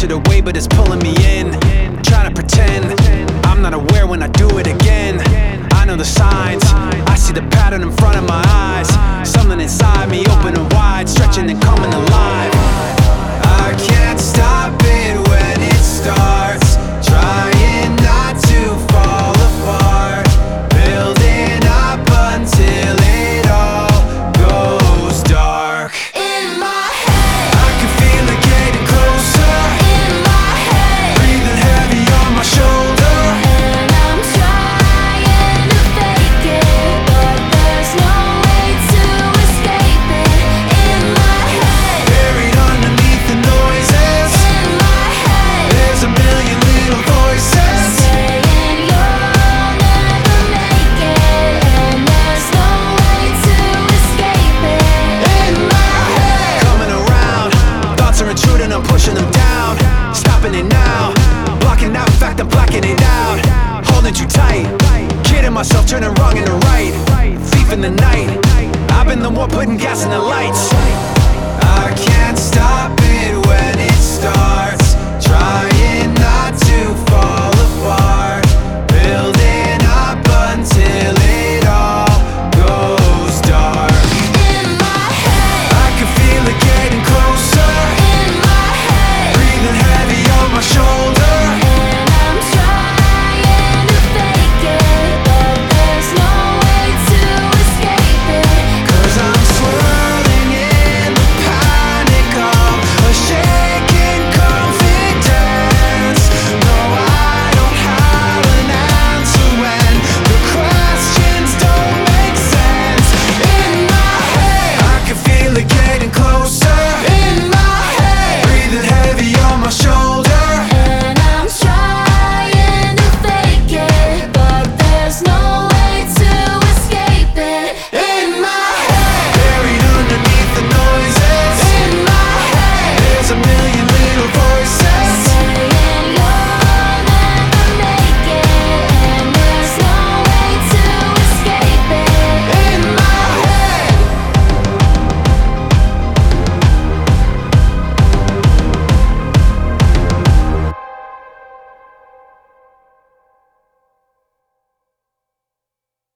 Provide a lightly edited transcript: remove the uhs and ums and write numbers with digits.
push it away, but it's pulling me in. Trying to pretend I'm not aware when I do it again. I know the signs, I see the pattern in front of my eyes. Something inside me open and wide, stretching and coming alive. I can't stop it when it starts, trying not to fall apart, building up until it all goes dark. In my head, I can feel it getting closer, in my head, breathing heavy on my shoulder. and I'm trying to fake it, but there's no way to escape it. In my head, Buried underneath the noises, in my head, there's a million little voices saying you'll never make it, and there's no way to escape it. In my head, coming around. Thoughts are intruding, I'm pushing them down. Stopping it now, blocking out, in fact I'm blacking it out. Holding too tight, kidding myself, turning wrong into right. Thief in the night, I've been the one putting gas in the lights.